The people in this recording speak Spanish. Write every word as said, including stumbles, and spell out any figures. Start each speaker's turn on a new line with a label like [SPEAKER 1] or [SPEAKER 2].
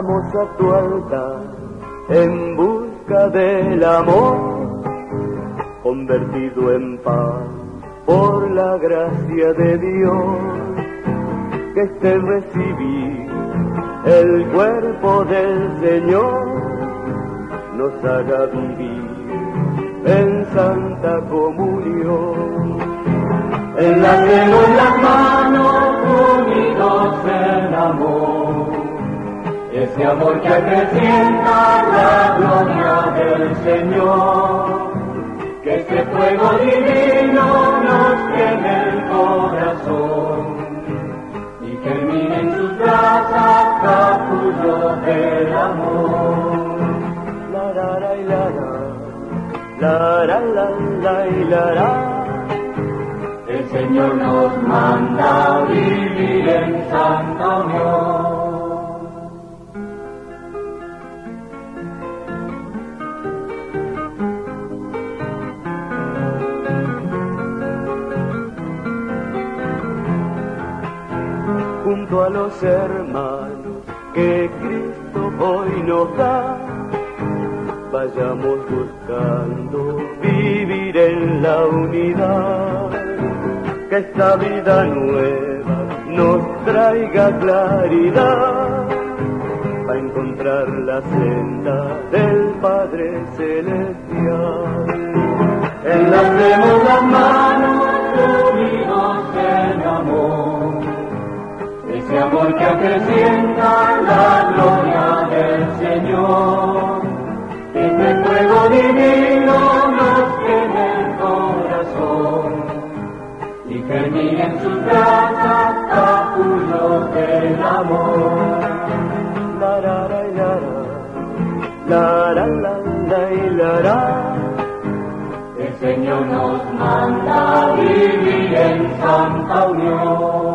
[SPEAKER 1] vamos a tu altar en busca del amor, convertido en paz por la gracia de Dios, que este recibir el cuerpo del Señor nos haga vivir en santa comunión.
[SPEAKER 2] Enlacemos las manos unidos en amor, ese amor que acrecienta la gloria del Señor, que ese fuego divino nos queme el corazón y germine en sus brasas capullos del amor.
[SPEAKER 1] La la la la la la la la la la.
[SPEAKER 2] El Señor nos manda vivir en santa unión.
[SPEAKER 1] Junto a los hermanos que Cristo hoy nos da, vayamos buscando vivir en la unidad, que esta vida nueva nos traiga claridad, para encontrar la senda del Padre Celestial.
[SPEAKER 2] Enlacemos las manos unidos en amor, ese amor que acrecienta la gloria del Señor, que este fuego divino nos queme el corazón y germine en sus brasas capullos del amor.
[SPEAKER 1] La la la la la la la la la.
[SPEAKER 2] El Señor nos manda vivir en santa unión.